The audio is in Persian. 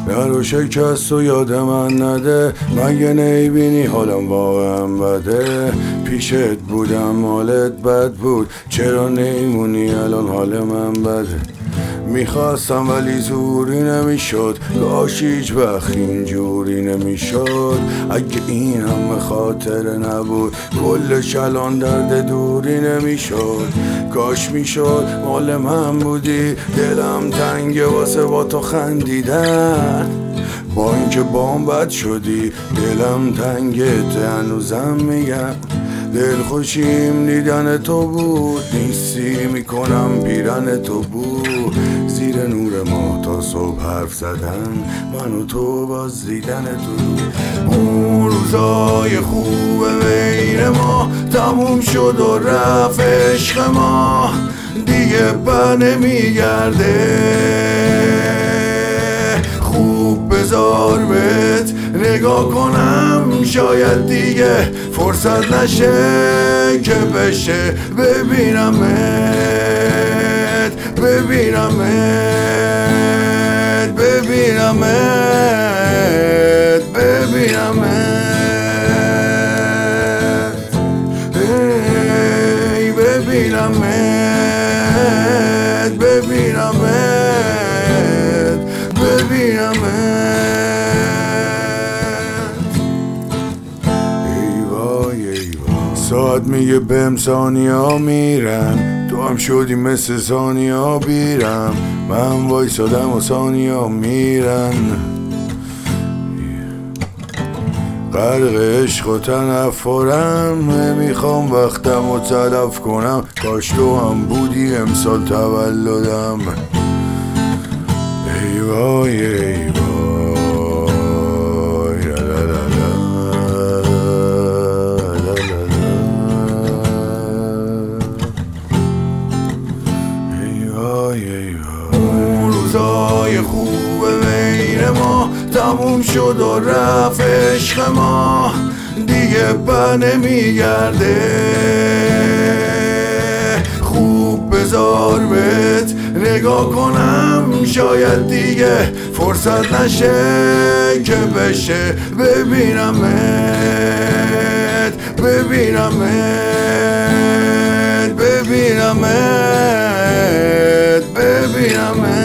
نرو شکست و یاد من نده، مگه نیبینی حالم واقعا بده. پیشت بودم حالت بد بود، چرا نیمونی الان حال من بده. میخواستم ولی زوری نمیشد، کاش هیچ وقت اینجوری نمیشد. اگه این همه خاطره نبود، کلش الان درد دوری نمیشد. کاش میشد مال من بودی، دلم تنگه واسه با تو خندیدن. با اینکه بام بد شدی، دلم تنگه هنوزم میگم. دل خوشیم دیدن تو بود، نیستی میکنم پیرن تو بود. زیر نور ما تا صبح حرف زدن، من و تو باز دیدن تو. اون روزای خوب بین ما تموم شد و رفت عشق ما، دیگه بر نمیگرده. خوب بذار بهت نگاه کنم، شاید دیگه فرصت نشه که بشه ببینمت، ببینمت، ببینمت، ببینمت، ای ببینمت، ببینمت، ببینمت. ساعت میگه بهم ثانیه‌ها میرن، تو هم شدی مثل ثانیه‌ها بیرم. من وایسادم و ثانیه‌ها میرن. غرق عشق و تنفرم، نمیخوام وقتم رو تلف کنم. کاش تو هم بودی امسال تولدم. ای وای ای وای، اون روزای خوب بین ما تموم شد و رفت عشق ما، دیگه بر نمیگرده. خوب بذار بهت نگاه کنم، شاید دیگه فرصت نشه که بشه ببینمت، ببینمت، ببینمت، ببینمت.